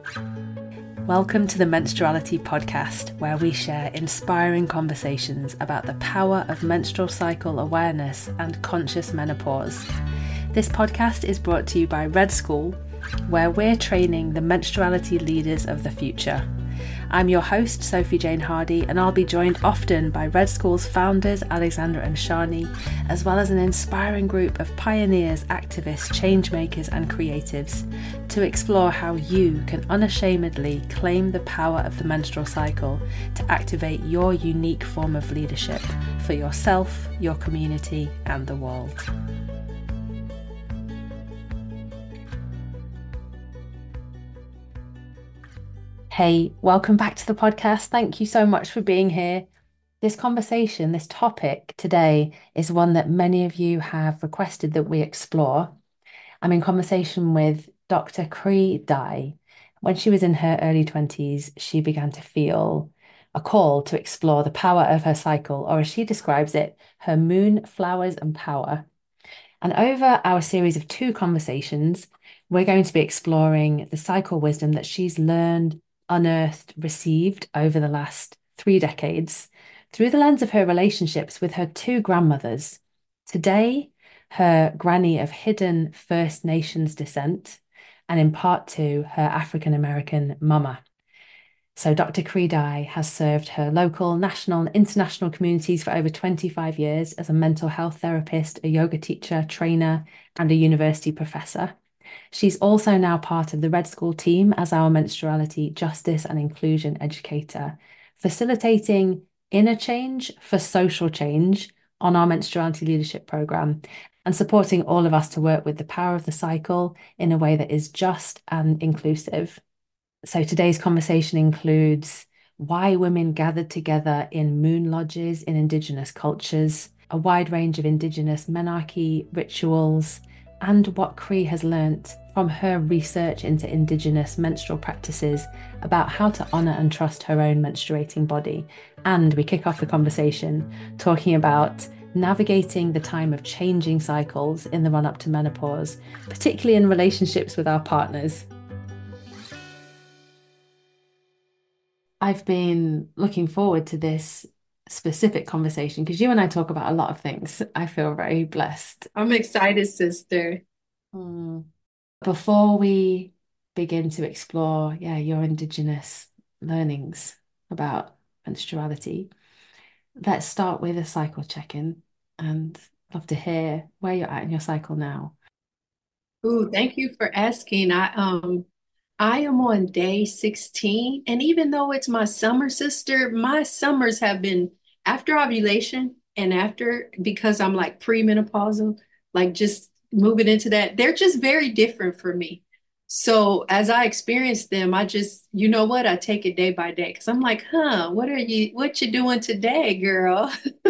Welcome to the Menstruality Podcast, where we share inspiring conversations about the power of menstrual cycle awareness and conscious menopause. This podcast is brought to you by Red School, where we're training the menstruality leaders of the future. I'm your host, Sophie Jane Hardy, and I'll be joined often by Red School's founders, Alexandra and Shani, as well as an inspiring group of pioneers, activists, changemakers, and creatives to explore how you can unashamedly claim the power of the menstrual cycle to activate your unique form of leadership for yourself, your community, and the world. Hey, welcome back to the podcast. Thank you so much for being here. This conversation, this topic today is one that many of you have requested that we explore. I'm in conversation with Dr. Cree Dye. When she was in her early 20s, she began to feel a call to explore the power of her cycle, or as she describes it, her moon, flowers, and power. And over our series of 2 conversations, we're going to be exploring the cycle wisdom that she's learned, unearthed, received over the last 3 decades through the lens of her relationships with her 2 grandmothers. Today, her granny of hidden First Nations descent, and in part 2, her African American mama. So Dr. Cree Dye has served her local, national, and international communities for over 25 years as a mental health therapist, a yoga teacher, trainer, and a university professor. She's also now part of the Red School team as our menstruality justice and inclusion educator, facilitating inner change for social change on our menstruality leadership program and supporting all of us to work with the power of the cycle in a way that is just and inclusive. So today's conversation includes why women gathered together in moon lodges in Indigenous cultures, a wide range of Indigenous menarche rituals, and what Cree has learnt from her research into Indigenous menstrual practices about how to honour and trust her own menstruating body. And we kick off the conversation talking about navigating the time of changing cycles in the run-up to menopause, particularly in relationships with our partners. I've been looking forward to this specific conversation because you and I talk about a lot of things. I feel very blessed. I'm excited, sister. Before we begin to explore, your Indigenous learnings about menstruality, let's start with a cycle check-in and love to hear where you're at in your cycle now. Ooh, thank you for asking. I am on day 16, and even though it's my summer, sister, my summers have been after ovulation and after because I'm like premenopausal, like just moving into that, they're just very different for me. So as I experience them, I just, you know what, I take it day by day because I'm like, what you doing today, girl?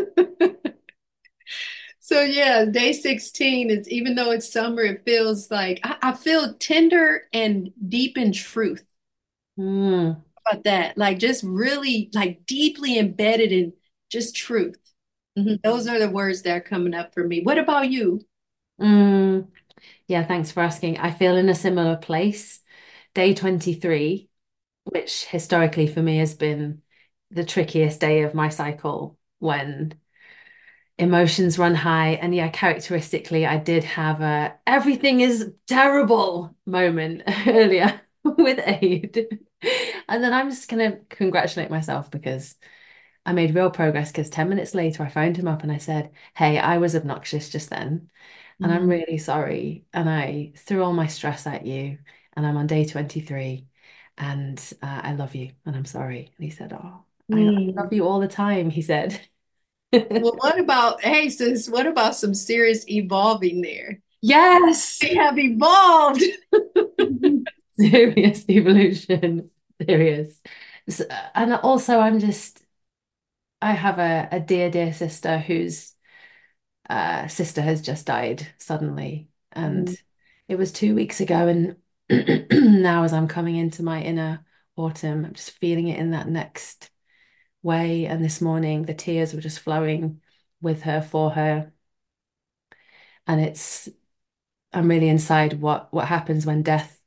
So yeah, day 16 is even though it's summer, it feels like I feel tender and deep in truth Mm, about that. Like just really like deeply embedded in just truth. Those are the words that are coming up for me. What about you? mm. Yeah, thanks for asking. I feel in a similar place. Day 23, which historically for me has been the trickiest day of my cycle when emotions run high. And yeah, characteristically, I did have a everything is terrible moment earlier with Aid. And then I'm just gonna congratulate myself because I made real progress because 10 minutes later I phoned him up and I said, "Hey, I was obnoxious just then, and I'm Mhm. really sorry. And I threw all my stress at you, and I'm on day 23, and I love you, and I'm sorry." And he said, "Oh, I love Mm. you all the time," he said. Well, what about, hey sis, what about some serious evolving there? Yes. They have evolved. Serious evolution. Serious. And also, I have a dear, dear sister whose sister has just died suddenly. And Mm. it was 2 weeks ago. And now, as I'm coming into my inner autumn, I'm just feeling it in that next way. And this morning, the tears were just flowing with her for her. And I'm really inside what happens when death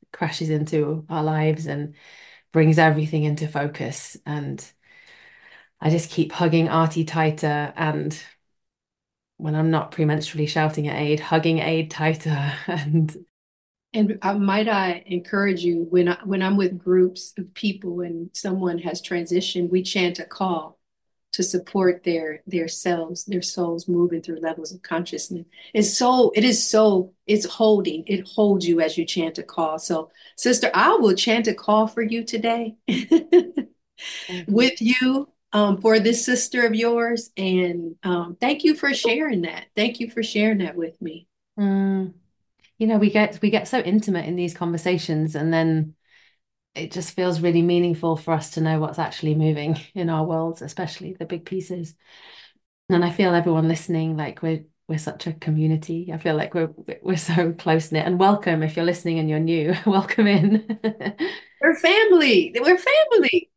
crashes into our lives and brings everything into focus. And I just keep hugging Artie tighter. And when I'm not premenstrually shouting at Aid, hugging Aid tighter. And And might I encourage you when I'm with groups of people and someone has transitioned, we chant a call to support their selves, their souls moving through levels of consciousness. It's holding, it holds you as you chant a call. So, sister, I will chant a call for you today thank you. with you for this sister of yours. And thank you for sharing that. Thank you for sharing that with me. Mm, we get so intimate in these conversations, and then it just feels really meaningful for us to know what's actually moving in our worlds, especially the big pieces. And I feel everyone listening, like we're such a community. I feel like we're so close knit. And welcome if you're listening and you're new. Welcome in. We're family. We're family.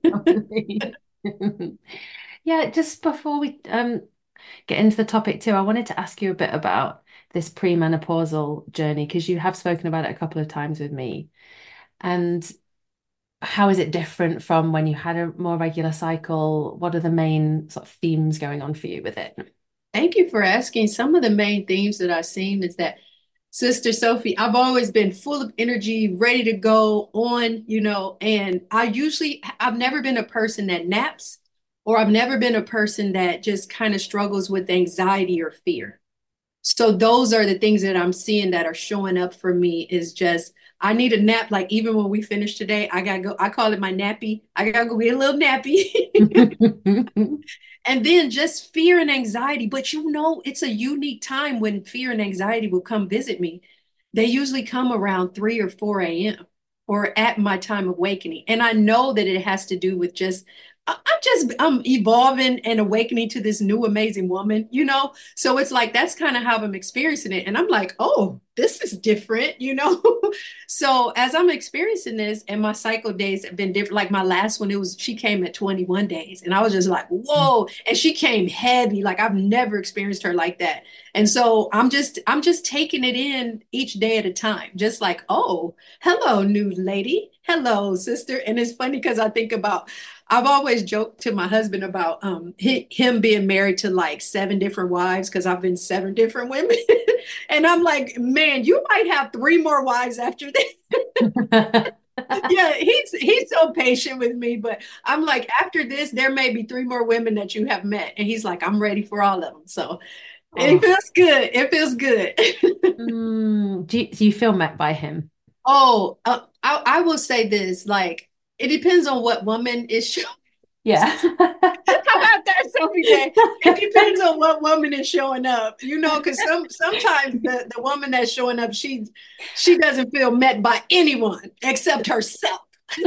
Yeah, just before we get into the topic too, I wanted to ask you a bit about this premenopausal journey because you have spoken about it a couple of times with me. And how is it different from when you had a more regular cycle? What are the main sort of themes going on for you with it? Thank you for asking. Some of the main themes that I've seen is that, Sister Sophie, I've always been full of energy, ready to go on, and I've never been a person that naps, or I've never been a person that just kind of struggles with anxiety or fear. So those are the things that I'm seeing that are showing up for me is just, I need a nap. Like even when we finish today, I gotta go. I call it my nappy. I gotta go get a little nappy. And then just fear and anxiety. But it's a unique time when fear and anxiety will come visit me. They usually come around 3 or 4 a.m. or at my time of awakening. And I know that it has to do with I'm evolving and awakening to this new amazing woman. So it's like that's kind of how I'm experiencing it. And I'm like, oh, this is different. So as I'm experiencing this, and my cycle days have been different. Like my last one, she came at 21 days, and I was just like, whoa. And she came heavy. Like I've never experienced her like that. And so I'm just taking it in each day at a time, just like, oh, hello, new lady. Hello, sister. And it's funny because I've always joked to my husband about him being married to like 7 different wives because I've been 7 different women. And I'm like, man, you might have 3 more wives after this. Yeah, he's so patient with me, but I'm like, after this, there may be 3 more women that you have met. And he's like, I'm ready for all of them. So it Oh, feels good. It feels good. do you feel met by him? Oh, I will say this, like, it depends on what woman is showing. Yeah. How about that, Sophie J? It depends on what woman is showing up, because sometimes the woman that's showing up, she doesn't feel met by anyone except herself.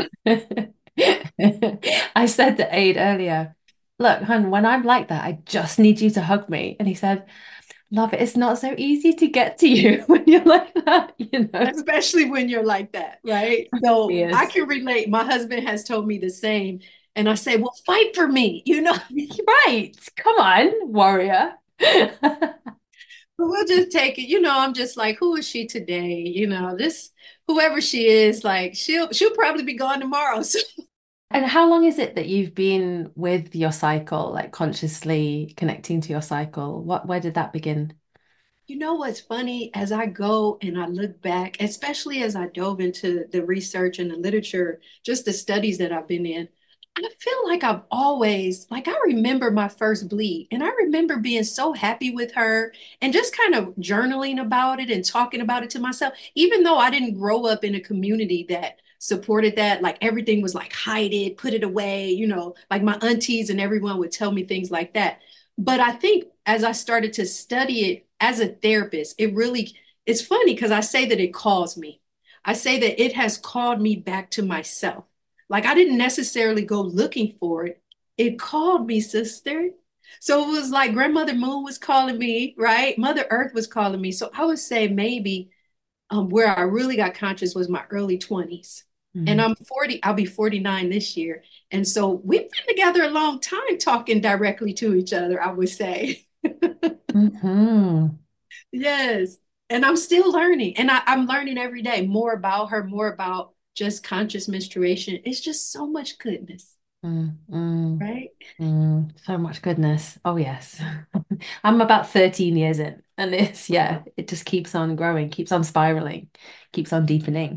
I said to Aid earlier, look, hun, when I'm like that, I just need you to hug me. And he said, love, it's not so easy to get to you when you're like that. Especially when you're like that, right? So I Fierce. can relate. My husband has told me the same. And I say, well, fight for me. Right. Come on, warrior. But we'll just take it. I'm just like, who is she today? This whoever she is, like she'll probably be gone tomorrow. So And how long is it that you've been with your cycle, like consciously connecting to your cycle? Where did that begin? what's funny as I go and I look back, especially as I dove into the research and the literature, just the studies that I've been in, I feel like I've always, like, I remember my first bleed and I remember being so happy with her and just kind of journaling about it and talking about it to myself, even though I didn't grow up in a community that supported that. Like everything was like, hide it, put it away, like my aunties and everyone would tell me things like that. But I think as I started to study it as a therapist, it's funny because I say that it calls me. I say that it has called me back to myself. Like I didn't necessarily go looking for it. It called me, sister. So it was like Grandmother Moon was calling me, right? Mother Earth was calling me. So I would say maybe where I really got conscious was my early 20s. And Mm. I'm 40, I'll be 49 this year. And so we've been together a long time talking directly to each other, I would say. Hmm. Yes. And I'm still learning. And I'm learning every day more about her, more about just conscious menstruation. It's just so much goodness, Mm, mm, right? so much goodness. Oh, yes. I'm about 13 years in, and yeah, it just keeps on growing, keeps on spiraling, keeps on deepening.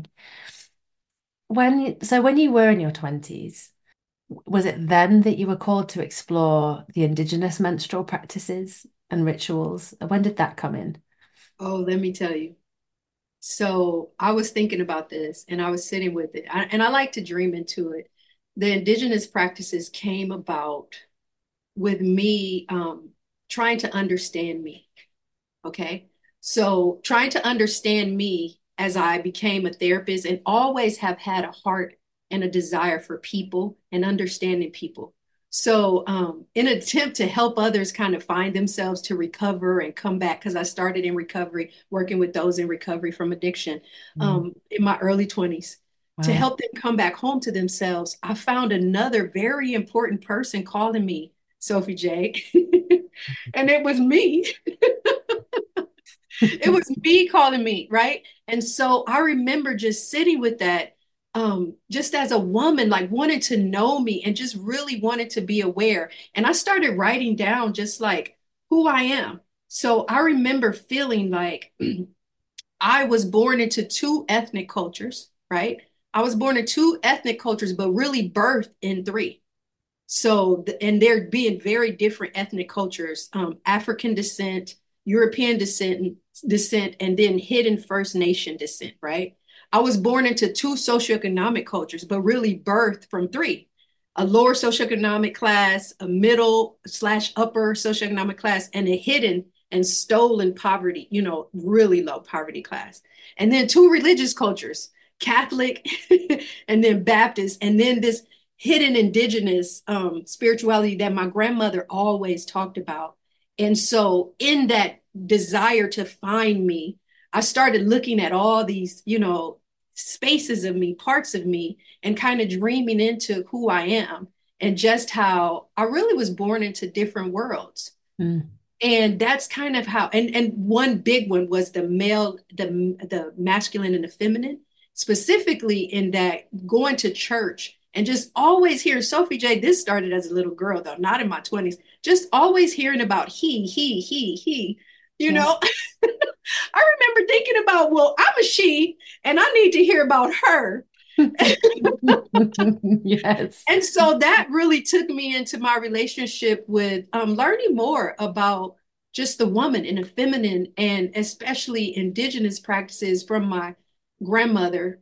When you were in your 20s, was it then that you were called to explore the indigenous menstrual practices and rituals? When did that come in? Oh, let me tell you. So I was thinking about this and I was sitting with it. And I like to dream into it. The indigenous practices came about with me trying to understand me. Okay. So trying to understand me as I became a therapist and always have had a heart and a desire for people and understanding people. So, in an attempt to help others kind of find themselves to recover and come back, because I started in recovery, working with those in recovery from addiction Mm, in my early 20s, to wow. help them come back home to themselves, I found another very important person calling me, Sophie J. And it was me. It was me calling me, right? And so I remember just sitting with that, just as a woman, like wanted to know me and just really wanted to be aware. And I started writing down just like who I am. So I remember feeling like I was born into two ethnic cultures, right? I was born in two ethnic cultures, but really birthed in three. So, and they're being very different ethnic cultures, African descent, European descent, and then hidden First Nation descent, right? I was born into two socioeconomic cultures, but really birthed from three: a lower socioeconomic class, a middle slash upper socioeconomic class, and a hidden and stolen poverty, really low poverty class. And then two religious cultures, Catholic and then Baptist, and then this hidden indigenous spirituality that my grandmother always talked about. And so, in that desire to find me, I started looking at all these, spaces of me, parts of me, and kind of dreaming into who I am and just how I really was born into different worlds. Mm, And that's kind of how, and one big one was the male, the masculine and the feminine, specifically in that going to church and just always hearing Sophie J. This started as a little girl though, not in my 20s, just always hearing about he, you yeah. know. I remember thinking about, well, I'm a she and I need to hear about her. Yes. And so that really took me into my relationship with learning more about just the woman and the feminine, and especially indigenous practices from my grandmother,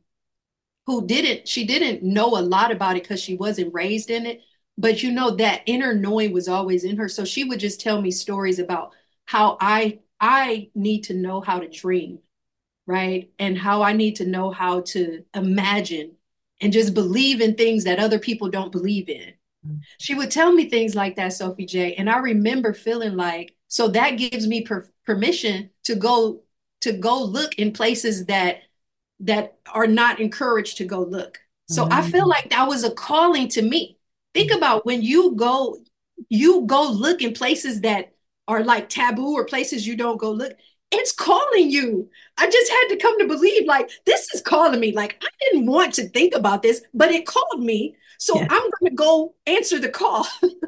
she didn't know a lot about it because she wasn't raised in it. But that inner knowing was always in her. So she would just tell me stories about how I need to know how to dream, right? And how I need to know how to imagine and just believe in things that other people don't believe in. She would tell me things like that, Sophie J. And I remember feeling like, so that gives me permission to go look in places that are not encouraged to go look. So I feel Mm, like that was a calling to me. Think about when you go look in places that are like taboo or places you don't go look. It's calling you. I just had to come to believe like this is calling me. Like I didn't want to think about this, but it called me. So yeah. I'm going to go answer the call.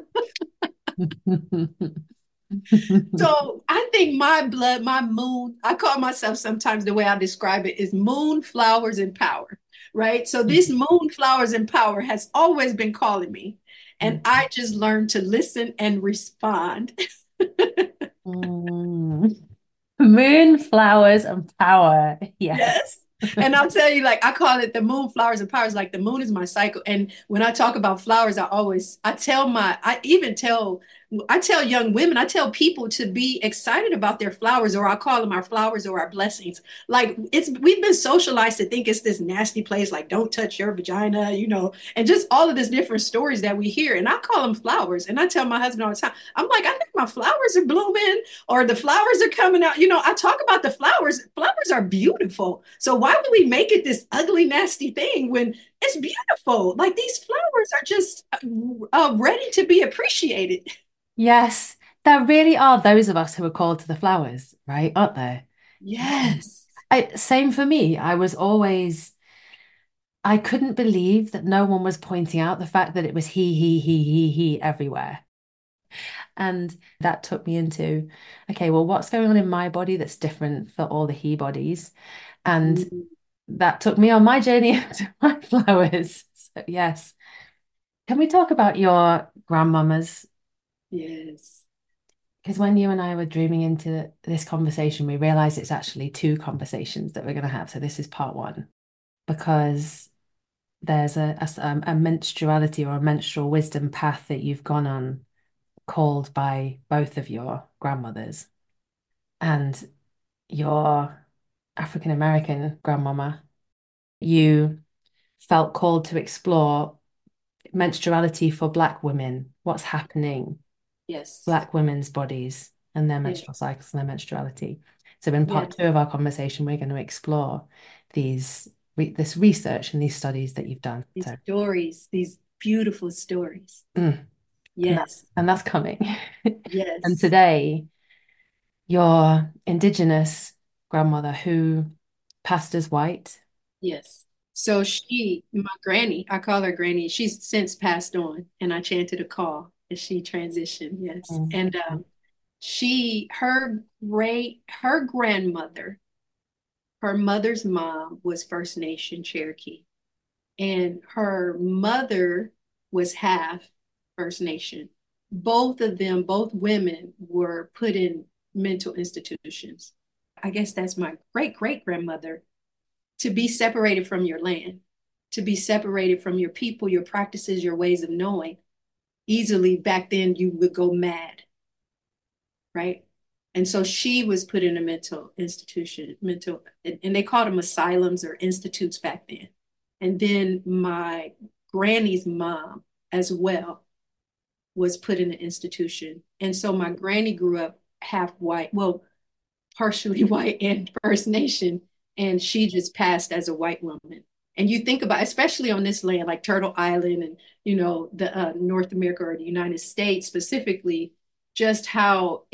So I think my blood, my moon, I call myself sometimes the way I describe it is moon, flowers, and power, right? So this moon, flowers, and power has always been calling me. And I just learned to listen and respond. Mm. Moonflowers and power. Yes. Yes. And I'll tell you, like, I call it the moon, flowers, and powers. Like, the moon is my cycle. And when I talk about flowers, I tell young women, I tell people to be excited about their flowers, or I call them our flowers or our blessings. Like, we've been socialized to think it's this nasty place, like, don't touch your vagina, and just all of these different stories that we hear. And I call them flowers. And I tell my husband all the time, I'm like, I think my flowers are blooming or the flowers are coming out. I talk about the flowers. Flowers are beautiful. So why would we make it this ugly, nasty thing when it's beautiful? Like these flowers are just ready to be appreciated. Yes. There really are those of us who are called to the flowers, right? Aren't there? Yes. Same for me. I couldn't believe that no one was pointing out the fact that it was he everywhere. And that took me into, okay, well, what's going on in my body that's different for all the he bodies? And Mm, that took me on my journey into my flowers. So, yes. Can we talk about your grandmamas? yes. Because when you and I were dreaming into this conversation, we realized it's actually two conversations that we're going to have. So this is part one, because there's a menstruality or a menstrual wisdom path that you've gone on called by both of your grandmothers. And your African American grandmama, you felt called to explore menstruality for Black women, what's happening, Yes. Black women's bodies and their Yes. menstrual cycles and their menstruality. So in part Yes. two of our conversation, we're going to explore this research and these studies that you've done. These So stories, these beautiful stories. mm, and Yes. that's coming. And Yes. today, your Indigenous grandmother who passed as white. Yes. So my granny, I call her granny, she's since passed on, and I chanted a call as she transitioned. Yes. Mm, And her grandmother, her mother's mom was First Nation Cherokee, and her mother was half First Nation. Both of them, both women, were put in mental institutions. I guess that's my great great grandmother, to be separated from your land, to be separated from your people, your practices, your ways of knowing. Easily back then, you would go mad, right? And so she was put in a mental institution, and they called them asylums or institutes back then. And then my granny's mom as well was put in an institution. And so my granny grew up half white, well, partially white and First Nation, and she just passed as a white woman. And you think about, especially on this land, like Turtle Island and the North America or the United States specifically, just how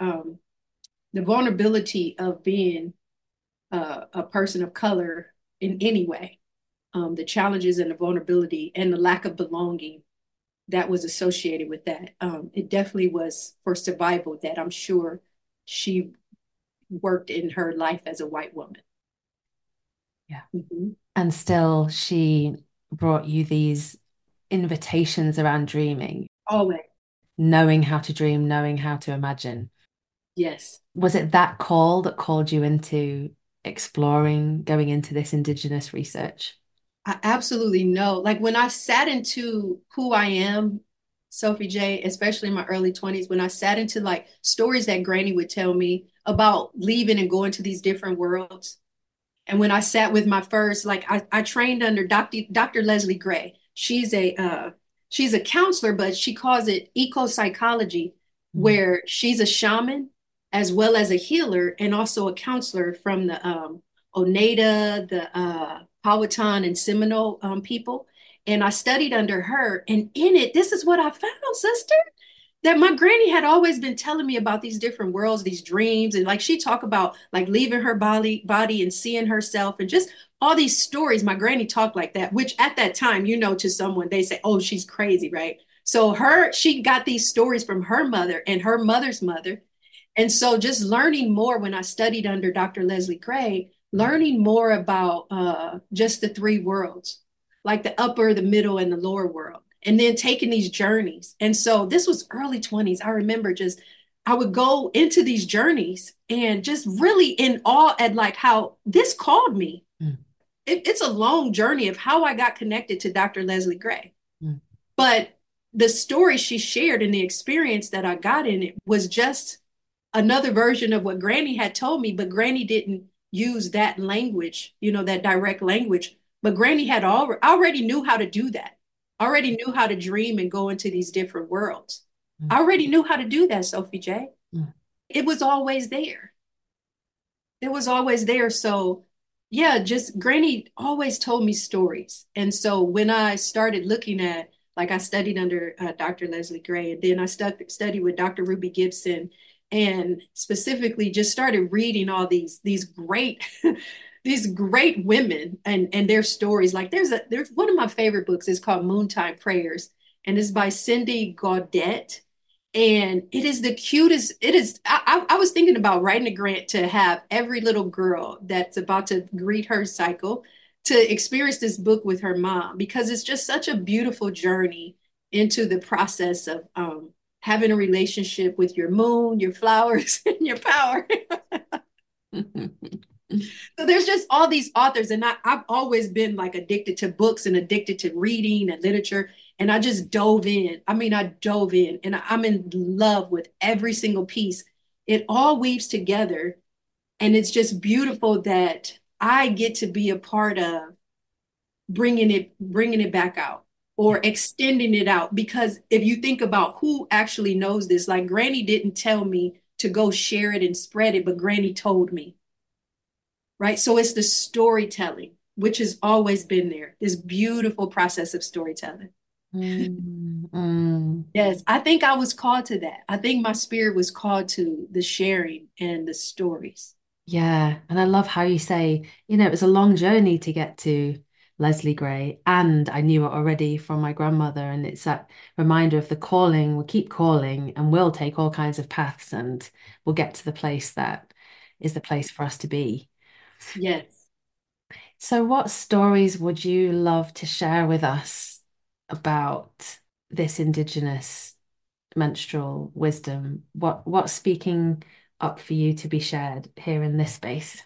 the vulnerability of being a person of color in any way, the challenges and the vulnerability and the lack of belonging that was associated with that. It definitely was for survival that I'm sure she worked in her life as a white woman. yeah. Mm-hmm. And still, she brought you these invitations around dreaming, Always. knowing how to dream, knowing how to imagine. Yes. Was it that call that called you into exploring, going into this Indigenous research? I absolutely know. Like when I sat into who I am, Sophie J, especially in my early 20s, when I sat into like stories that Granny would tell me about leaving and going to these different worlds. And when I sat with my first, like I trained under Dr. Leslie Gray. She's a counselor, but she calls it eco psychology, Mm, where she's a shaman as well as a healer and also a counselor from the Oneida, the Powhatan, and Seminole people. And I studied under her. And in it, this is what I found, sister, that my granny had always been telling me about these different worlds, these dreams, and like she talked about like leaving her body and seeing herself and just all these stories. My granny talked like that, which at that time, to someone they say, "Oh, she's crazy," right? So she got these stories from her mother and her mother's mother, and so just learning more when I studied under Dr. Leslie Gray, learning more about just the three worlds, like the upper, the middle, and the lower world, and then taking these journeys. And so this was early 20s. I remember just I would go into these journeys and just really in awe at like how this called me. mm, It's a long journey of how I got connected to Dr. Leslie Gray. mm, But the story she shared and the experience that I got in it was just another version of what Granny had told me, but Granny didn't use that language, that direct language. But Granny had already knew how to do that, already knew how to dream and go into these different worlds. mm, I already knew how to do that, Sophie J. mm. It was always there. It was always there. So, yeah, just Granny always told me stories. And so when I started looking I studied under Dr. Leslie Gray, and then I studied with Dr. Ruby Gibson and specifically just started reading all these great these great women and their stories. Like there's one of my favorite books is called Moontime Prayers, and it's by Cindy Gaudet. And it is the cutest. It is. I was thinking about writing a grant to have every little girl that's about to greet her cycle to experience this book with her mom because it's just such a beautiful journey into the process of having a relationship with your moon, your flowers, and your power. So there's just all these authors, and I've always been like addicted to books and addicted to reading and literature. And I just dove in. I mean, I dove in, and I'm in love with every single piece. It all weaves together, and it's just beautiful that I get to be a part of bringing it back out Yeah. or extending it out. Because if you think about who actually knows this, like Granny didn't tell me to go share it and spread it, but Granny told me, right? So it's the storytelling, which has always been there, this beautiful process of storytelling. Mm, mm. Yes, I think I was called to that. I think my spirit was called to the sharing and the stories. Yeah. And I love how you say, it was a long journey to get to Leslie Gray. And I knew it already from my grandmother. And it's that reminder of the calling. We'll keep calling and we'll take all kinds of paths and we'll get to the place that is the place for us to be. Yes. So, what stories would you love to share with us about this Indigenous menstrual wisdom? What's speaking up for you to be shared here in this space?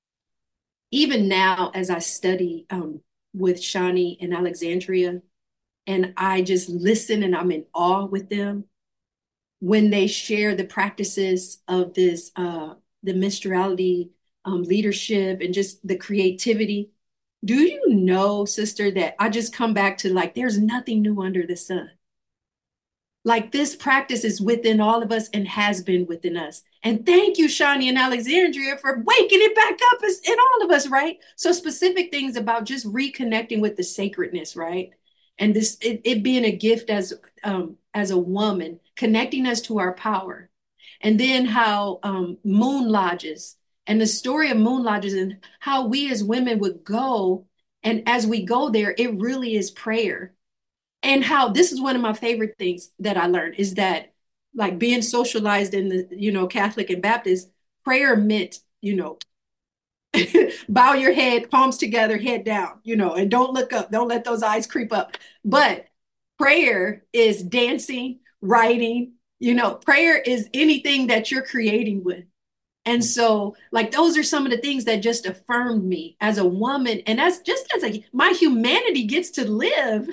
Even now, as I study with Shani and Alexandria, and I just listen and I'm in awe with them when they share the practices of the menstruality leadership and just the creativity. Do you know, sister, that I just come back to like, there's nothing new under the sun. Like this practice is within all of us and has been within us. And thank you, Shani and Alexandria, for waking it back up in all of us, right? So specific things about just reconnecting with the sacredness, right? And it being a gift as a woman, connecting us to our power. And then how moon lodges and the story of moon lodges and how we as women would go. And as we go there, it really is prayer and how this is one of my favorite things that I learned is that like being socialized in the Catholic and Baptist prayer meant bow your head, palms together, head down, and don't look up, don't let those eyes creep up. But prayer is dancing, writing, prayer is anything that you're creating with. And so, like, those are some of the things that just affirmed me as a woman, and as just as a my humanity gets to live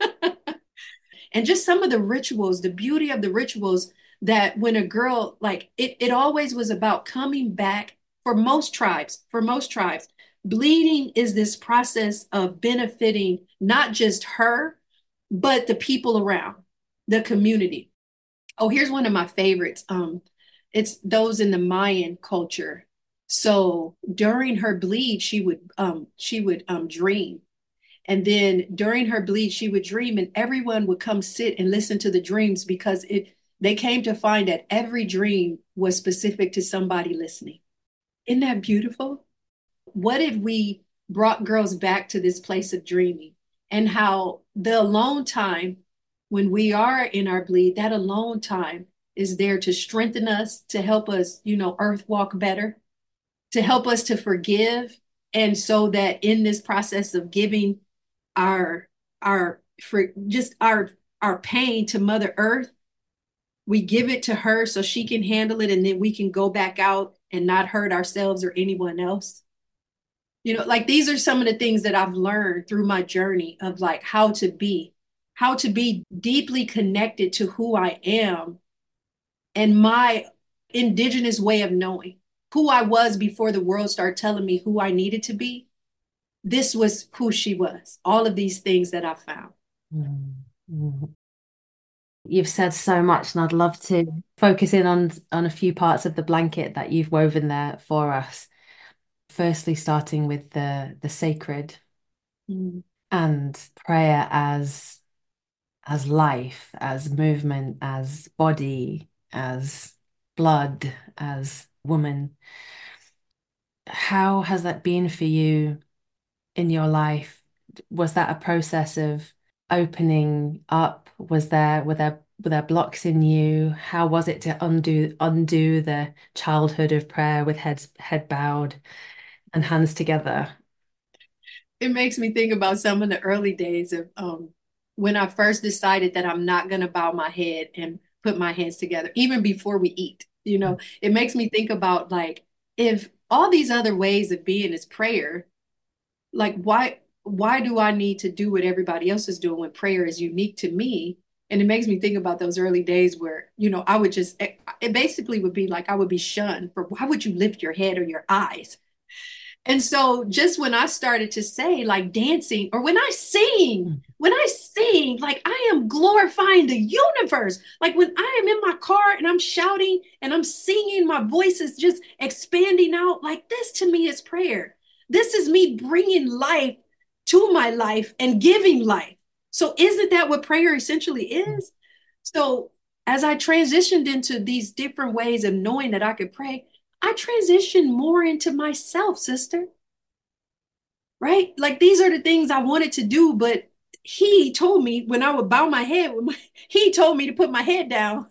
and just some of the rituals, the beauty of the rituals that when a girl like it always was about coming back for most tribes, bleeding is this process of benefiting not just her, but the people around the community. Oh, here's one of my favorites. It's those in the Mayan culture. So during her bleed, she would dream, and then during her bleed, she would dream, and everyone would come sit and listen to the dreams because they came to find that every dream was specific to somebody listening. Isn't that beautiful? What if we brought girls back to this place of dreaming and how the alone time when we are in our bleed, that alone time is there to strengthen us, to help us, earth walk better, to help us to forgive. And so that in this process of giving our our for just our pain to Mother Earth, we give it to her so she can handle it, and then we can go back out and not hurt ourselves or anyone else. Like these are some of the things that I've learned through my journey of like how to be deeply connected to who I am and my indigenous way of knowing who I was before the world started telling me who I needed to be. This was who she was. All of these things that I found. Mm, mm. You've said so much, and I'd love to focus in on a few parts of the blanket that you've woven there for us. Firstly, starting with the sacred Mm. and prayer as life, as movement, as body, as blood as woman. How has that been for you in your life? Was that a process of opening up? Were there blocks in you? How was it to undo the childhood of prayer with head bowed and hands together? It makes me think about some of the early days of when I first decided that I'm not going to bow my head and put my hands together, even before we eat. It makes me think about like if all these other ways of being is prayer, like why do I need to do what everybody else is doing when prayer is unique to me? And it makes me think about those early days where, I would just it basically would be like I would be shunned for why would you lift your head or your eyes? And so just when I started to say like dancing or when I sing, like I am glorifying the universe. Like when I am in my car and I'm shouting and I'm singing, my voice is just expanding out. Like this to me is prayer. This is me bringing life to my life and giving life. So isn't that what prayer essentially is? So as I transitioned into these different ways of knowing that I could pray, I transitioned more into myself, sister, right? Like these are the things I wanted to do, but he told me when I would bow my head, he told me to put my head down.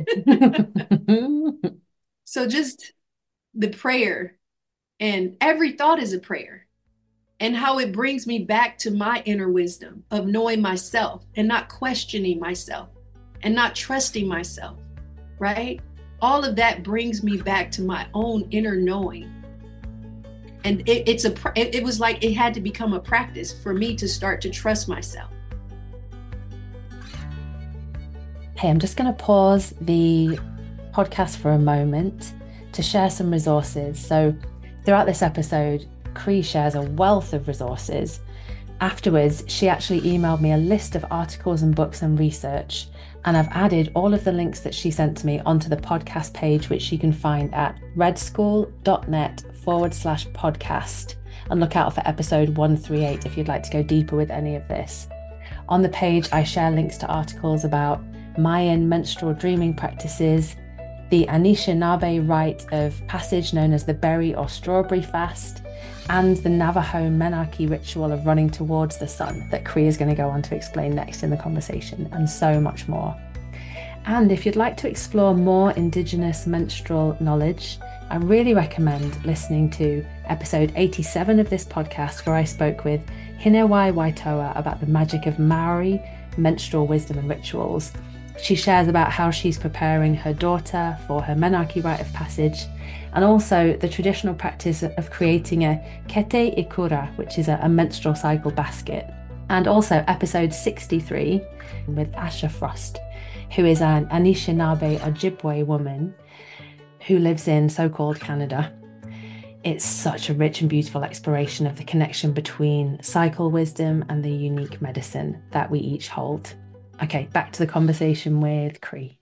So just the prayer and every thought is a prayer and how it brings me back to my inner wisdom of knowing myself and not questioning myself and not trusting myself, right? All of that brings me back to my own inner knowing. And it was like it had to become a practice for me to start to trust myself. Hey, I'm just going to pause the podcast for a moment to share some resources. So, throughout this episode, Cree shares a wealth of resources. Afterwards, she actually emailed me a list of articles and books and research, and I've added all of the links that she sent to me onto the podcast page, which you can find at redschool.net/podcast. And look out for episode 138 if you'd like to go deeper with any of this. On the page, I share links to articles about Mayan menstrual dreaming practices, the Anishinaabe rite of passage known as the berry or strawberry fast, and the Navajo menarche ritual of running towards the sun that Cree is going to go on to explain next in the conversation, and so much more. And if you'd like to explore more Indigenous menstrual knowledge, I really recommend listening to episode 87 of this podcast, where I spoke with Hinewai Waitoa about the magic of Maori menstrual wisdom and rituals. She shares about how she's preparing her daughter for her menarche rite of passage, and also the traditional practice of creating a kete ikura, which is a menstrual cycle basket. And also episode 63 with Asha Frost, who is an Anishinaabe Ojibwe woman who lives in so-called Canada. It's such a rich and beautiful exploration of the connection between cycle wisdom and the unique medicine that we each hold. Okay, back to the conversation with Cree.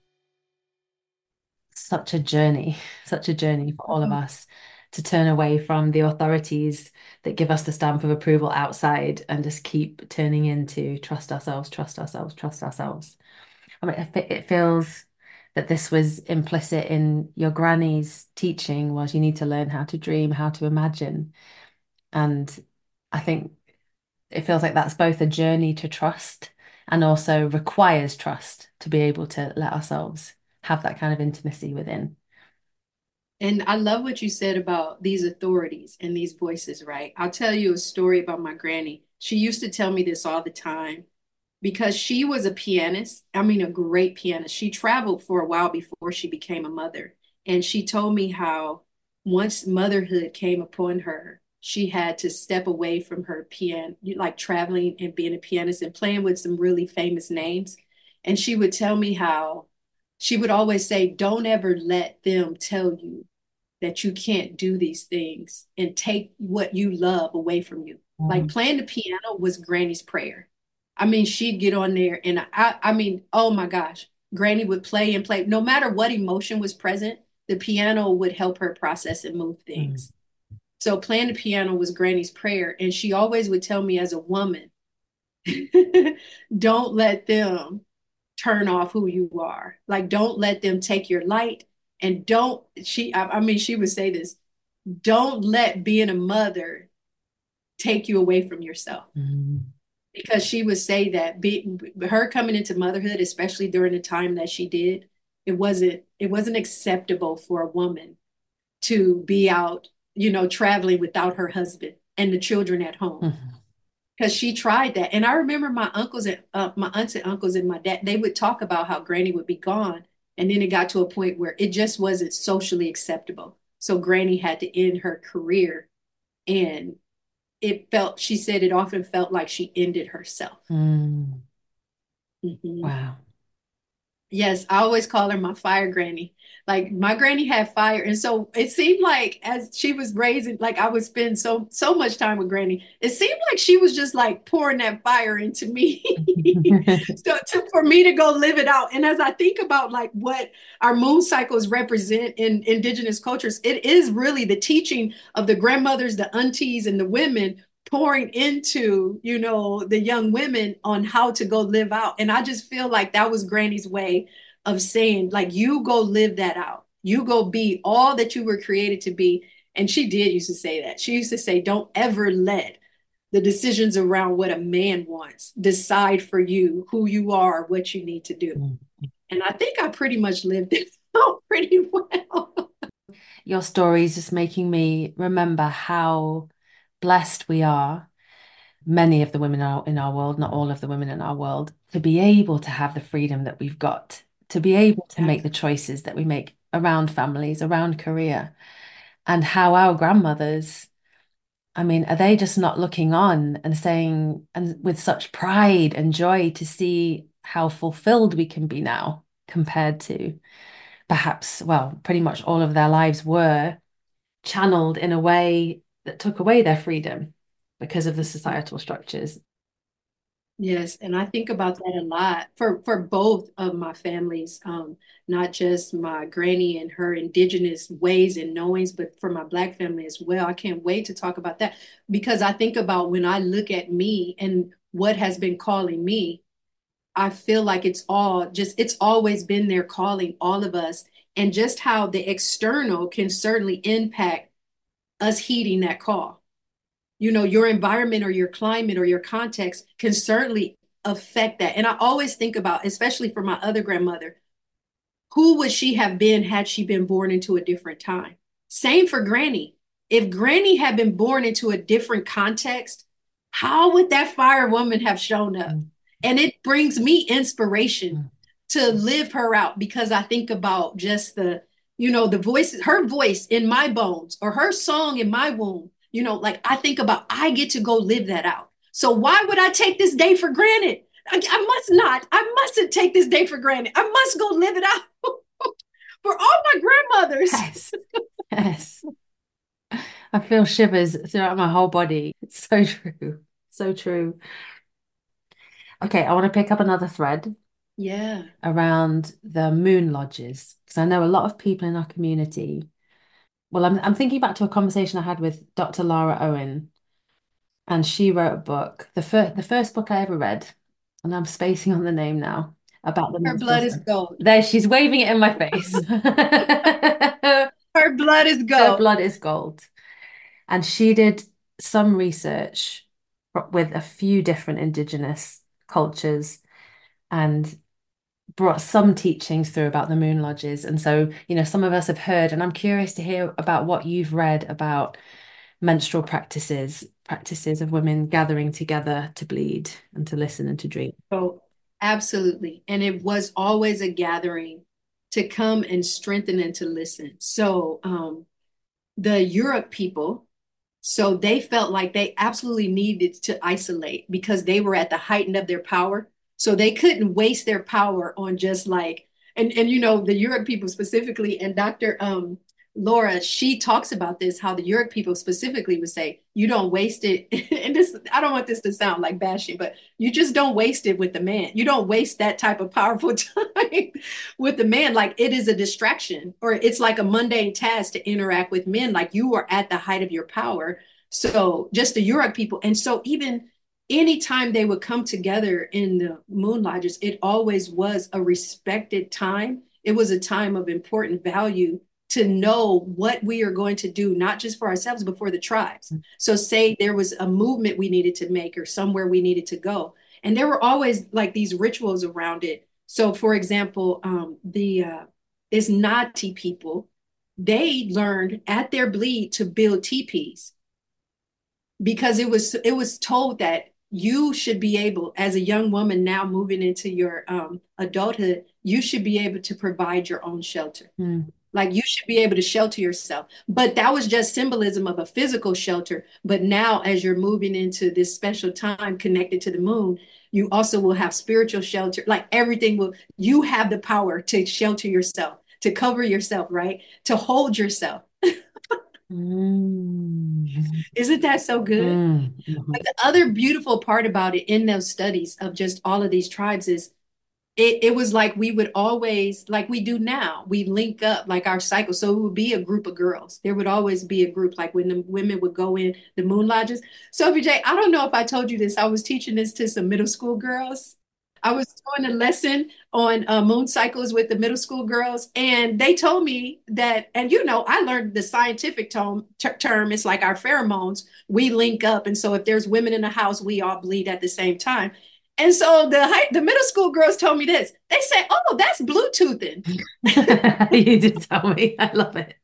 Such a journey for all of us to turn away from the authorities that give us the stamp of approval outside and just keep turning into trust ourselves, trust ourselves, trust ourselves. I mean, it feels that this was implicit in your granny's teaching, was you need to learn how to dream, how to imagine. And I think it feels like that's both a journey to trust and also requires trust to be able to let ourselves have that kind of intimacy within. And I love what you said about these authorities and these voices, right? I'll tell you a story about my granny. She used to tell me this all the time because she was a pianist. I mean, a great pianist. She traveled for a while before she became a mother. And she told me how once motherhood came upon her, she had to step away from her piano, like traveling and being a pianist and playing with some really famous names. And she would tell me how she would always say, don't ever let them tell you that you can't do these things and take what you love away from you. Like Mm. playing the piano was Granny's prayer. I mean, she'd get on there and I mean, oh my gosh, Granny would play and play. No matter what emotion was present, the piano would help her process and move Mm. things. So playing the piano was Granny's prayer. And she always would tell me as a woman, don't let them turn off who you are. Like, don't let them take your light And don't she I mean she would say this, don't let being a mother take you away from yourself. Mm. Because she would say that her coming into motherhood, especially during the time that she did, it wasn't acceptable for a woman to be out, traveling without her husband and the children at home. Mhm. Because she tried that. And I remember my aunts and uncles and my dad, they would talk about how Granny would be gone. And then it got to a point where it just wasn't socially acceptable. So Granny had to end her career. And she said it often felt like she ended herself. Mm. Mhm. Wow. Yes, I always call her my fire granny. Like my granny had fire, and so it seemed like as she was raising, like I would spend so much time with granny. It seemed like she was just like pouring that fire into me, for me to go live it out. And as I think about like what our moon cycles represent in indigenous cultures, it is really the teaching of the grandmothers, the aunties, and the women pouring into, the young women on how to go live out. And I just feel like that was Granny's way of saying, like, you go live that out. You go be all that you were created to be. And she did used to say that. She used to say, don't ever let the decisions around what a man wants decide for you who you are, what you need to do. Mm. And I think I pretty much lived it out pretty well. Your story is just making me remember how blessed we are, many of the women in our world, not all of the women in our world, to be able to have the freedom that we've got, to be able to make the choices that we make around families, around career, and how our grandmothers, I mean, are they just not looking on and saying, and with such pride and joy to see how fulfilled we can be now compared to perhaps, well, pretty much all of their lives were channeled in a way that took away their freedom because of the societal structures. Yes, and I think about that a lot for both of my families, not just my granny and her indigenous ways and knowings, but for my Black family as well. I can't wait to talk about that because I think about when I look at me and what has been calling me, I feel like it's always been there calling all of us, and just how the external can certainly impact us heeding that call. Your environment or your climate or your context can certainly affect that. And I always think about, especially for my other grandmother, who would she have been had she been born into a different time? Same for Granny. If Granny had been born into a different context, how would that fire woman have shown up? Mm. And it brings me inspiration Mm. to live her out because I think about just the voice, her voice in my bones or her song in my womb. Like I think about, I get to go live that out. So why would I take this day for granted? I must not. I mustn't take this day for granted. I must go live it out for all my grandmothers. Yes, yes. I feel shivers throughout my whole body. It's so true. So true. Okay, I want to pick up another thread Yeah. around the moon lodges because I know a lot of people in our community. Well, I'm thinking back to a conversation I had with Dr. Lara Owen, and she wrote a book, the first book I ever read, and I'm spacing on the name now, about the Her menstrual blood is cycle. gold. There, she's waving it in my face. Her blood is Her gold. blood is gold. And she did some research with a few different indigenous cultures and brought some teachings through about the moon lodges. And so, some of us have heard, and I'm curious to hear about what you've read about menstrual practices of women gathering together to bleed and to listen and to dream. Oh, absolutely. And it was always a gathering to come and strengthen and to listen. So the Yurok people, so they felt like they absolutely needed to isolate because they were at the height of their power. So they couldn't waste their power on just like, and the Yurok people specifically, and Dr. Laura, she talks about this, how the Yurok people specifically would say, you don't waste it. And this, I don't want this to sound like bashing, but you just don't waste it with the man. You don't waste that type of powerful time with the man. Like it is a distraction or it's like a mundane task to interact with men. Like you are at the height of your power. So just the Yurok people. And so even anytime they would come together in the moon lodges, it always was a respected time It was a time of important value to know what we are going to do, not just for ourselves, but for the tribes. So, say there was a movement we needed to make or somewhere we needed to go. And there were always like these rituals around it. So, for example, the Isnati people, they learned at their bleed to build teepees because it was told that you should be able, as a young woman now moving into your adulthood, you should be able to provide your own shelter. Mm. Like you should be able to shelter yourself. But that was just symbolism of a physical shelter. But now, as you're moving into this special time connected to the moon, you also will have spiritual shelter. Like everything will, you have the power to shelter yourself, to cover yourself, right? To hold yourself. Mm. Isn't that so good? Mm. Mhm. But the other beautiful part about it in those studies of just all of these tribes is it was like we would always, like we do now, we link up like our cycle. So it would be a group of girls. There would always be a group, like when the women would go in the moon lodges. Sophie J, I don't know if I told you this. I was teaching this to some middle school girls. I was doing a lesson on moon cycles with the middle school girls, and they told me that, and I learned the scientific term. It's like our pheromones. We link up, and so if there's women in the house, we all bleed at the same time. And so the middle school girls told me this. They said, "Oh, that's Bluetoothing." You did tell me. I love it.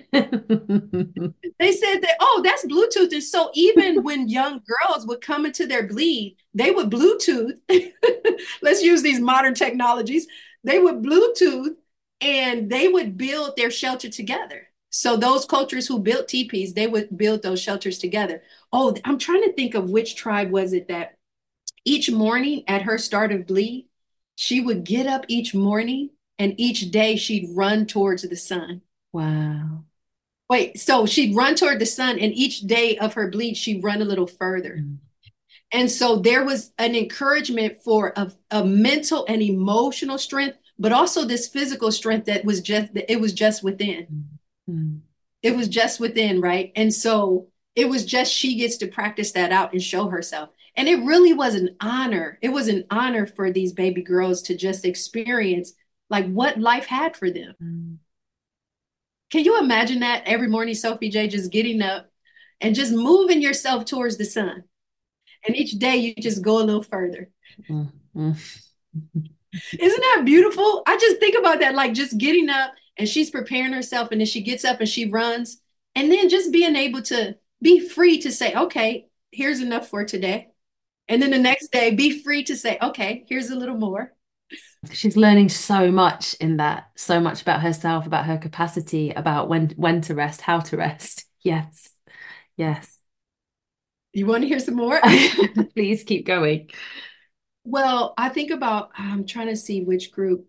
They said that, "Oh, that's Bluetooth." And so even when young girls would come into their bleed, they would Bluetooth. Let's use these modern technologies. They would Bluetooth and they would build their shelter together. So those cultures who built teepees, they would build those shelters together. Oh, I'm trying to think of which tribe was it that each morning at her start of bleed, she would get up each morning and each day she'd run towards the sun. Wow. Wait, so she'd run toward the sun, and each day of her bleed, she'd run a little further. Mm. And so there was an encouragement for a mental and emotional strength, but also this physical strength that it was just within. Mm. It was just within, right? And so it was just she gets to practice that out and show herself. And it really was an honor. It was an honor for these baby girls to just experience like what life had for them. Mm. Can you imagine that every morning, Sophie J, just getting up and just moving yourself towards the sun? And each day you just go a little further. Mm. Mm. Isn't that beautiful? I just think about that, like just getting up and she's preparing herself, and then she gets up and she runs, and then just being able to be free to say, okay, here's enough for today. And then the next day, be free to say, okay, here's a little more. She's learning so much in that, so much about herself, about her capacity, about when to rest, how to rest. Yes. Yes. You want to hear some more? Please keep going. Well, I think about, I'm trying to see which group.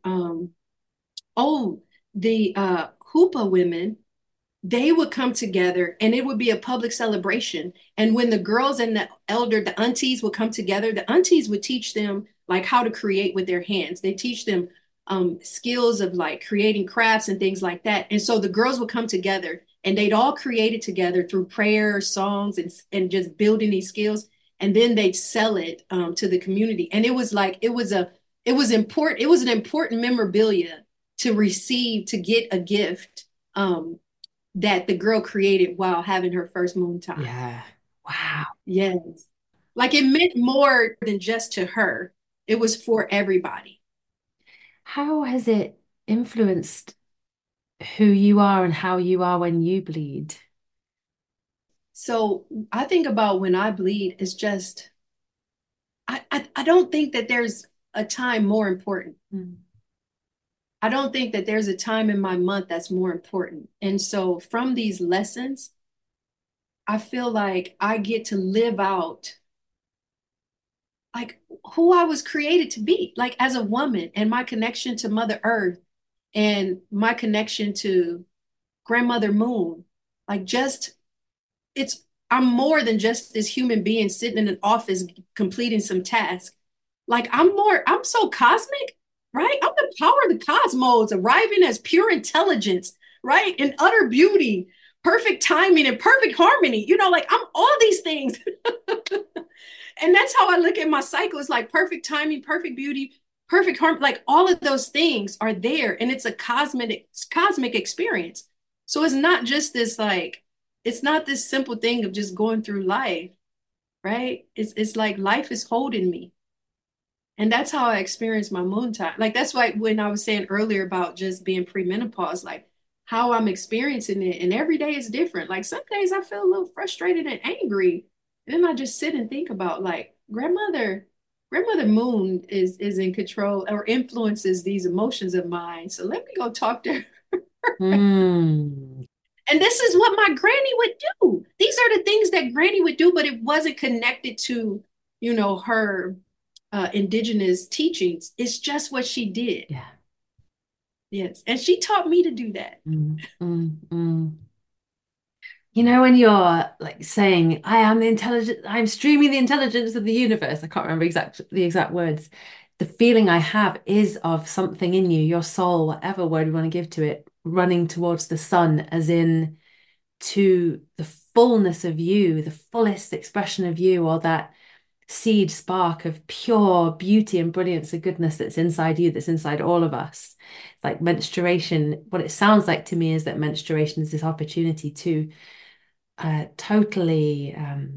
Oh, the Hoopa women, they would come together and it would be a public celebration. And when the girls and the aunties would come together, the aunties would teach them like how to create with their hands. They teach them skills of like creating crafts and things like that. And so the girls would come together and they'd all create it together through prayer, songs, and just building these skills. And then they'd sell it to the community. And it was like, it was important. It was an important memorabilia to receive, to get a gift. That the girl created while having her first moon time. Yeah. Wow. Yes. Like it meant more than just to her. It was for everybody. How has it influenced who you are and how you are when you bleed? So I think about when I bleed, it's just, I don't think that there's a time more important. Mm. I don't think that there's a time in my month that's more important. And so from these lessons, I feel like I get to live out like who I was created to be, like as a woman, and my connection to Mother Earth and my connection to Grandmother Moon. Like just it's I'm more than just this human being sitting in an office completing some task. Like I'm so cosmic, right? I'm the power of the cosmos, arriving as pure intelligence, right? In utter beauty, perfect timing, and perfect harmony. Like I'm all these things. And that's how I look at my cycle. It's like perfect timing, perfect beauty, perfect harmony. Like all of those things are there, and it's a cosmic experience. So it's not just this like, it's not this simple thing of just going through life, right? It's like life is holding me. And that's how I experience my moon time. Like that's why when I was saying earlier about just being premenopause, like how I'm experiencing it. And every day is different. Like some days I feel a little frustrated and angry. And then I just sit and think about like grandmother Moon is in control or influences these emotions of mine. So let me go talk to her. Mm. And this is what my granny would do. These are the things that granny would do, but it wasn't connected to, her indigenous teachings. It's just what she did. Yeah. Yes. And she taught me to do that. Mm, mm, mm. You know, when you're like saying, I am the intelligent, I'm streaming the intelligence of the universe. I can't remember the exact words. The feeling I have is of something in you, your soul, whatever word we want to give to it, running towards the sun, as in to the fullness of you, the fullest expression of you, or that seed spark of pure beauty and brilliance and goodness that's inside you, that's inside all of us. It's like menstruation. What it sounds like to me is that menstruation is this opportunity to totally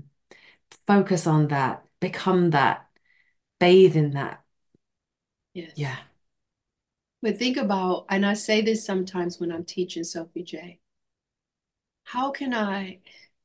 focus on that, become that, bathe in that. Yes. Yeah. But think about, and I say this sometimes when I'm teaching Sophie J, how can I,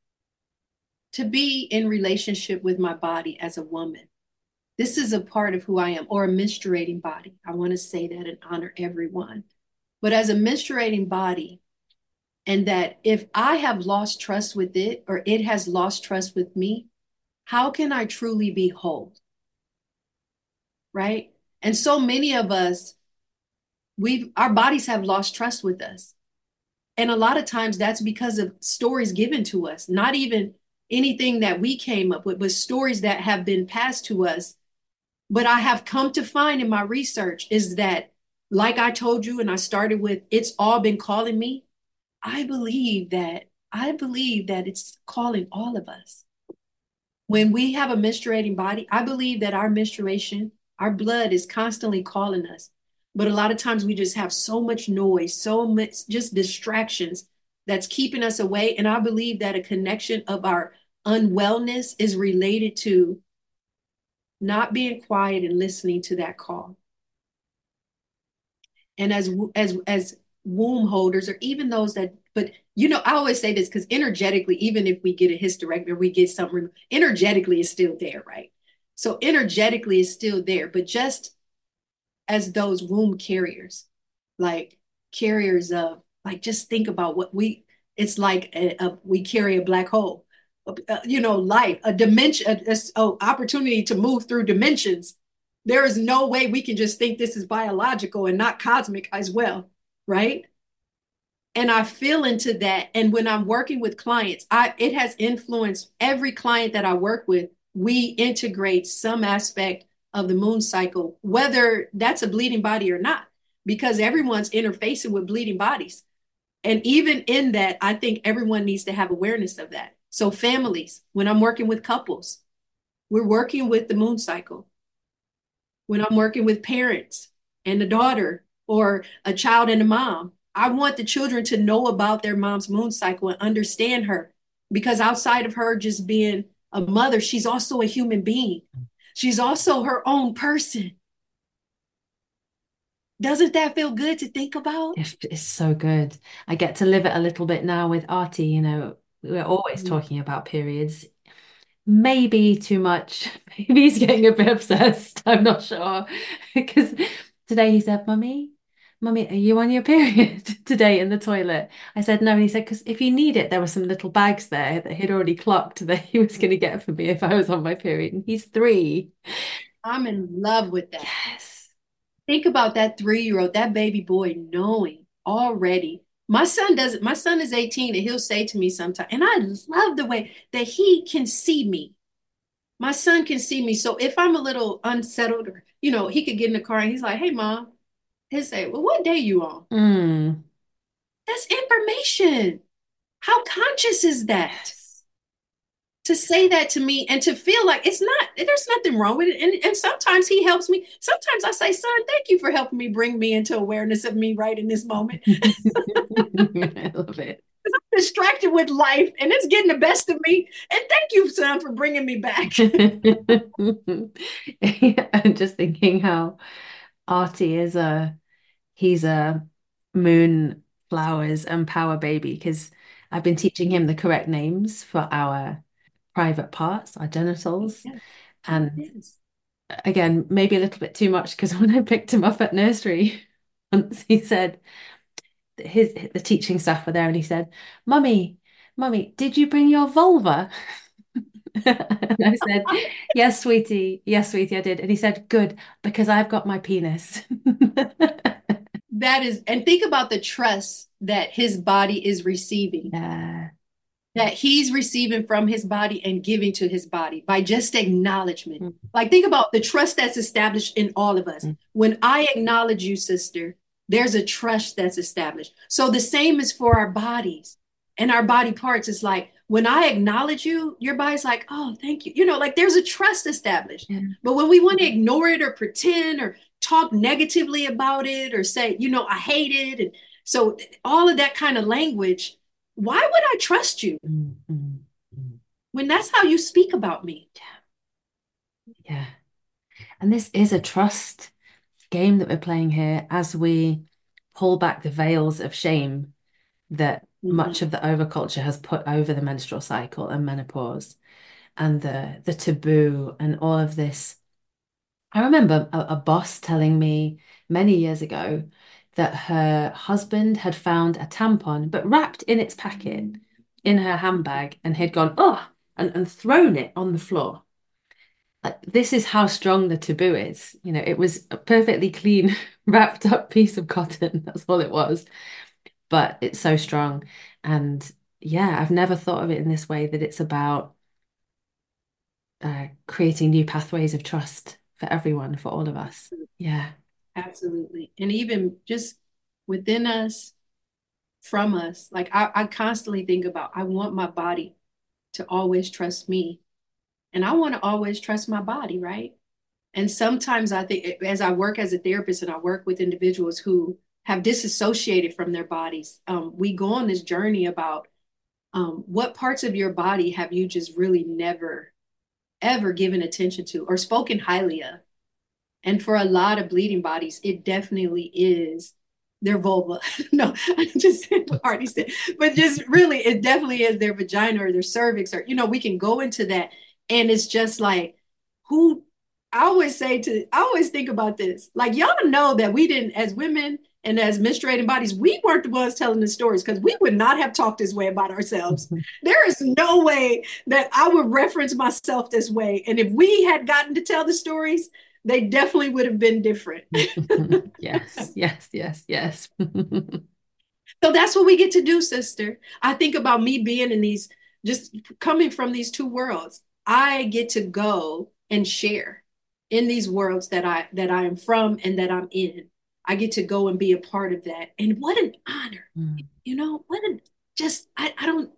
to be in relationship with my body as a woman, this is a part of who I am, or a menstruating body. I want to say that and honor everyone. But as a menstruating body, and that if I have lost trust with it, or it has lost trust with me, how can I truly be whole? Right? And so many of us, our bodies have lost trust with us. And a lot of times that's because of stories given to us, not even anything that we came up with, but stories that have been passed to us. But I have come to find in my research is that, like I told you, and I started with, it's all been calling me. I believe that it's calling all of us. When we have a menstruating body, I believe that our menstruation, our blood is constantly calling us. But a lot of times we just have so much noise, so much just distractions that's keeping us away. And I believe that a connection of our unwellness is related to not being quiet and listening to that call. And as womb holders, or even those that, but I always say this because energetically, even if we get a hysterectomy or we get something, energetically is still there, right? So energetically is still there, but just as those womb carriers, like carriers of, like, just think about what it's like we carry a black hole, life, a dimension, opportunity to move through dimensions. There is no way we can just think this is biological and not cosmic as well, right? And I feel into that. And when I'm working with clients, it has influenced every client that I work with. We integrate some aspect of the moon cycle, whether that's a bleeding body or not, because everyone's interfacing with bleeding bodies. And even in that, I think everyone needs to have awareness of that. So families, when I'm working with couples, we're working with the moon cycle. When I'm working with parents and a daughter, or a child and a mom, I want the children to know about their mom's moon cycle and understand her, because outside of her just being a mother, she's also a human being. She's also her own person. Doesn't that feel good to think about? It's so good. I get to live it a little bit now with Artie, we're always talking about periods. Maybe too much. Maybe he's getting a bit obsessed. I'm not sure. Because today he said, Mummy, are you on your period today in the toilet? I said no. And he said, because if you need it, there were some little bags there that he'd already clocked that he was going to get for me if I was on my period. And he's 3. I'm in love with that. Yes. Think about that 3-year-old, that baby boy knowing already. My son is 18 and he'll say to me sometimes, and I love the way that he can see me. My son can see me. So if I'm a little unsettled, or, he could get in the car and he's like, hey, mom, he'll say, well, what day you on? Mm. That's information. How conscious is that? Yes. to say that to me and to feel like it's not, there's nothing wrong with it. And sometimes he helps me. Sometimes I say, son, thank you for helping me bring me into awareness of me right in this moment. I love it. I'm distracted with life and it's getting the best of me. And thank you, son, for bringing me back. I'm just thinking how Artie is he's a moon flowers and power baby because I've been teaching him the correct names for our private parts, our genitals. Yes, And yes. again, maybe a little bit too much because when I picked him up at nursery, once he said the teaching staff were there and he said, Mummy, did you bring your vulva? And I said, yes, sweetie, I did. And he said, good, because I've got my penis. That is, and think about the trust that his body is receiving, Yeah. that he's receiving from his body and giving to his body by just acknowledgement. Mm, Like, think about the trust that's established in all of us. mm, When I acknowledge you, sister, there's a trust that's established. So the same is for our bodies and our body parts. It's like when I acknowledge you, your body's like, oh, thank you. You know, like there's a trust established. yeah. But when we want to ignore it or pretend or talk negatively about it or say, I hate it. And so all of that kind of language, why would I trust you Mm, mm, mm. when that's how you speak about me? Yeah. And this is a trust game that we're playing here as we pull back the veils of shame that Mhm. much of the overculture has put over the menstrual cycle and menopause and the taboo and all of this. I remember a boss telling me many years ago that her husband had found a tampon, but wrapped in its packet in her handbag, and he'd gone, oh, and thrown it on the floor. Like, this is how strong the taboo is. It was a perfectly clean, wrapped up piece of cotton. That's all it was. But it's so strong. And yeah, I've never thought of it in this way that it's about creating new pathways of trust for everyone, for all of us. Yeah. Absolutely. And even just within us, from us, like I constantly think about, I want my body to always trust me. And I want to always trust my body, right? And sometimes I think as I work as a therapist and I work with individuals who have disassociated from their bodies, we go on this journey about what parts of your body have you just really never, ever given attention to or spoken highly of. And for a lot of bleeding bodies, it definitely is their vulva. No, I just said what Artie said, but just really, it definitely is their vagina or their cervix, or, we can go into that. And it's just like, who I always think about this. Like, y'all know that we didn't, as women and as menstruating bodies, we weren't the ones telling the stories because we would not have talked this way about ourselves. There is no way that I would reference myself this way. And if we had gotten to tell the stories, they definitely would have been different. Yes, yes, yes, yes. So that's what we get to do, sister. I think about me being in these, just coming from these two worlds. I get to go and share in these worlds that I am from and that I'm in. I get to go and be a part of that. And what an honor. Mm, What a just I don't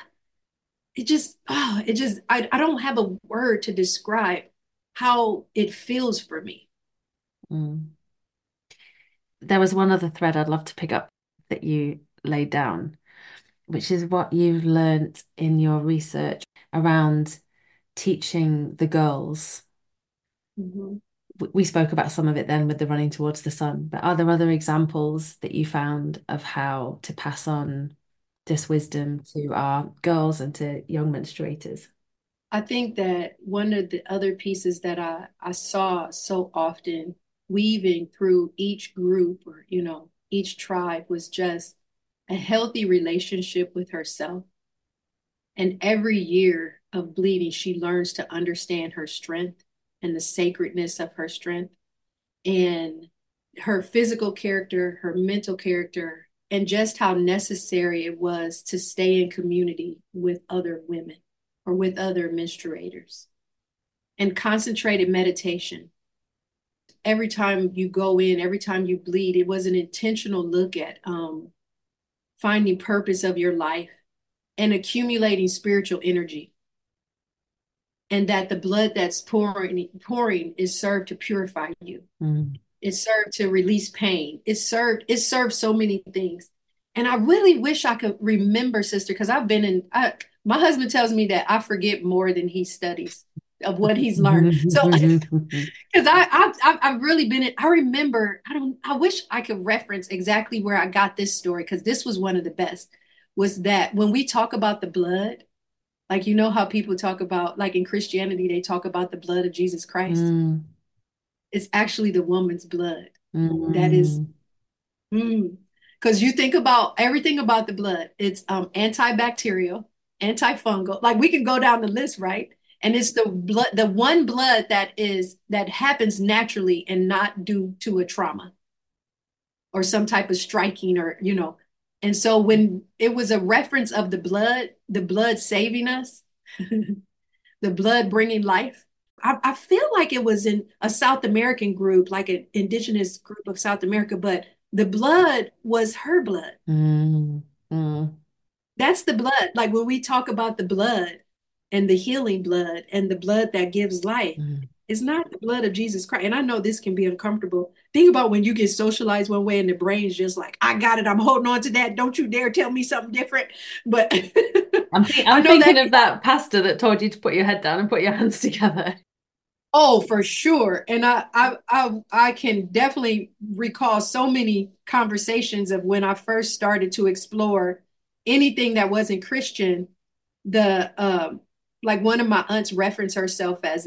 I don't have a word to describe how it feels for me. mm. There was one other thread I'd love to pick up that you laid down, which is what you've learned in your research around teaching the girls. Mhm. We spoke about some of it then with the running towards the sun, but are there other examples that you found of how to pass on this wisdom to our girls and to young menstruators? I think that one of the other pieces that I saw so often weaving through each group or, each tribe was just a healthy relationship with herself. And every year of bleeding, she learns to understand her strength and the sacredness of her strength and her physical character, her mental character, and just how necessary it was to stay in community with other women or with other menstruators and concentrated meditation. Every time you go in, every time you bleed, it was an intentional look at finding purpose of your life and accumulating spiritual energy. and that the blood that's pouring is served to purify you. Mm. It's served to release pain. It served so many things. And I really wish I could remember, sister, because my husband tells me that I forget more than he studies of what he's learned. So because I've really been in, I remember, I wish I could reference exactly where I got this story, because this was one of the best, was that when we talk about the blood, like, you know how people talk about, like in Christianity, they talk about the blood of Jesus Christ. Mm. It's actually the woman's blood that is, Mm. because you think about everything about the blood, it's antibacterial, antifungal. Like we can go down the list, right? And it's the blood, the one blood that happens naturally and not due to a trauma or some type of striking or, you know. And so when it was a reference of the blood saving us, the blood bringing life. I feel like it was in a South American group, like an indigenous group of South America, but the blood was her blood. Mm. Mm. That's the blood. Like when we talk about the blood and the healing blood and the blood that gives life, Mm. it's not the blood of Jesus Christ. And I know this can be uncomfortable. Think about when you get socialized one way and the brain's just like, I got it. I'm holding on to that. Don't you dare tell me something different. But I I'm know thinking that. of that pastor that told you to put your head down and put your hands together. Oh, for sure. And I can definitely recall so many conversations of when I first started to explore anything that wasn't Christian. The like one of my aunts referenced herself as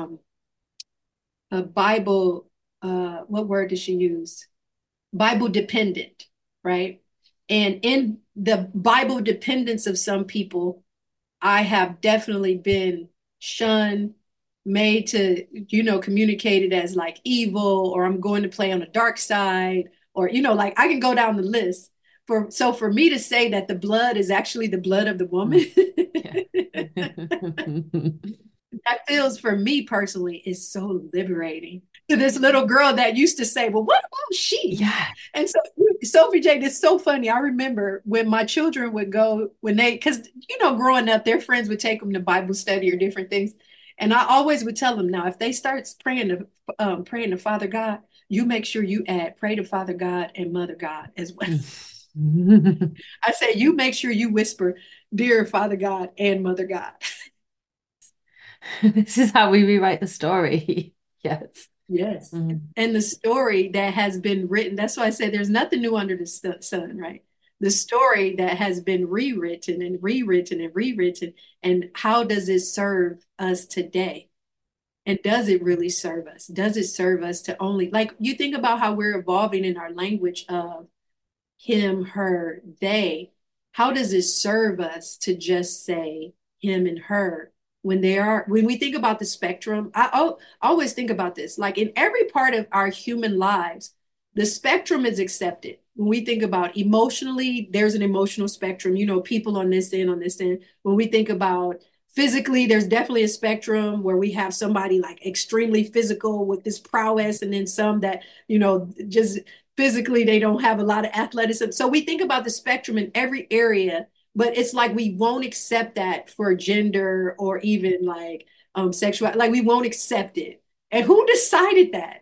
a Bible, what word did she use? Bible dependent, right? And in the Bible dependence of some people, I have definitely been shunned, made to, communicated as like evil, or I'm going to play on the dark side, or, like I can go down the list. For me to say that the blood is actually the blood of the woman, Mm. Yeah. that feels for me personally is so liberating. To this little girl that used to say, well, what about she? Yeah. And so Sophie Jane, it's so funny. I remember when my children would go, because, growing up, their friends would take them to Bible study or different things. And I always would tell them, now, if they start praying to Father God, you make sure you add pray to Father God and Mother God as well. I say, you make sure you whisper, dear Father God and Mother God. This is how we rewrite the story. Yes. Yes. Mm. And the story that has been written, that's why I said there's nothing new under the sun, right? The story that has been rewritten and rewritten and rewritten, and how does it serve us today? And does it really serve us? Does it serve us to only, like, you think about how we're evolving in our language of him, her, they. How does it serve us to just say him and her when we think about the spectrum? I always think about this. Like in every part of our human lives, the spectrum is accepted. When we think about emotionally, there's an emotional spectrum, people on this end, on this end. When we think about physically, there's definitely a spectrum where we have somebody like extremely physical with this prowess, and then some that, just physically they don't have a lot of athleticism. So we think about the spectrum in every area, but it's like we won't accept that for gender or even like sexual, like we won't accept it. And who decided that?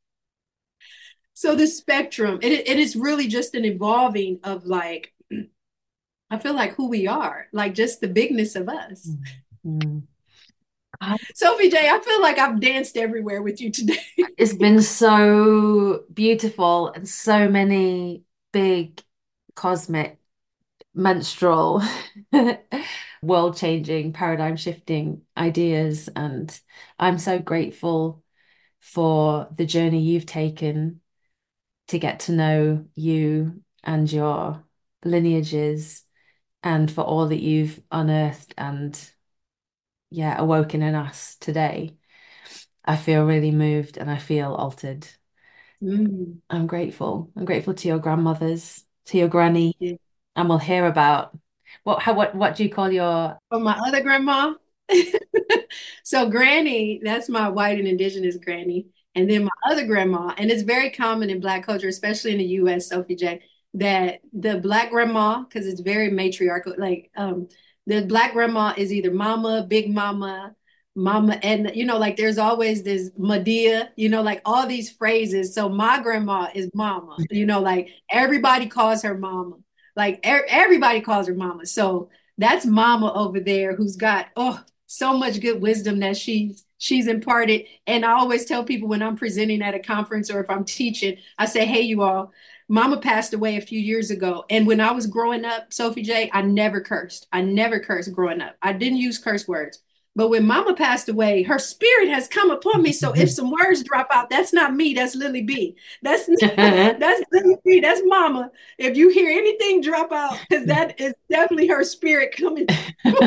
So the spectrum, it is really just an evolving of like, I feel like who we are, like just the bigness of us. Mm. God, Sophie J, I feel like I've danced everywhere with you today. it's been so beautiful and so many big cosmic menstrual world-changing, paradigm-shifting ideas. And I'm so grateful for the journey you've taken to get to know you and your lineages, and for all that you've unearthed and, yeah, awoken in us today. I feel really moved and I feel altered. Mm, I'm grateful. I'm grateful to your grandmothers, to your granny, yeah. and we'll hear about what do you call your For my other grandma. So Granny, that's my white and indigenous granny. And then my other grandma, and it's very common in Black culture, especially in the US, Sophie J, that the Black grandma, because it's very matriarchal, like the Black grandma is either mama, big mama, Mama, and like there's always this Medea, like all these phrases. So my grandma is mama, like everybody calls her mama. Like everybody calls her mama. So that's mama over there who's got so much good wisdom that she's imparted. And I always tell people when I'm presenting at a conference or if I'm teaching, I say, hey, you all, mama passed away a few years ago. And when I was growing up, Sophie J, I never cursed. I never cursed growing up. I didn't use curse words. But when mama passed away, her spirit has come upon me. So if some words drop out, that's not me. That's Lily B. That's that's Lily B. That's mama. If you hear anything drop out, because that is definitely her spirit coming.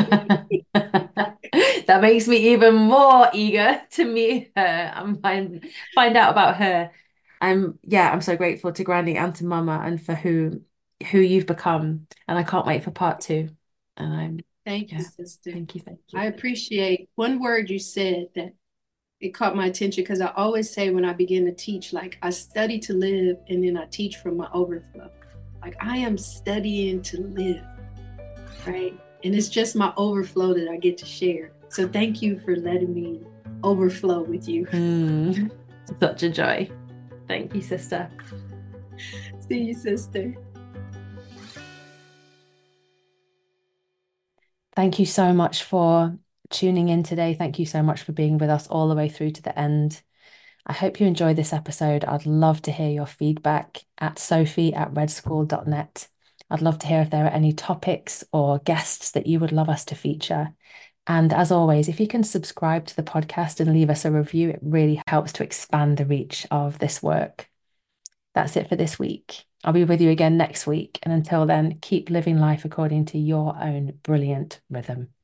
That makes me even more eager to meet her and find out about her. I'm so grateful to Granny and to Mama and for who you've become. And I can't wait for part two. And Thank you, yeah, sister. thank you. I appreciate one word you said that it caught my attention because I always say when I begin to teach, like I study to live and then I teach from my overflow. Like I am studying to live, right? And it's just my overflow that I get to share. So thank you for letting me overflow with you. Such a joy. Thank you, sister. See you, sister. Thank you so much for tuning in today. Thank you so much for being with us all the way through to the end. I hope you enjoyed this episode. I'd love to hear your feedback at sophie@redschool.net. I'd love to hear if there are any topics or guests that you would love us to feature. And as always, if you can subscribe to the podcast and leave us a review, it really helps to expand the reach of this work. That's it for this week. I'll be with you again next week. And until then, keep living life according to your own brilliant rhythm.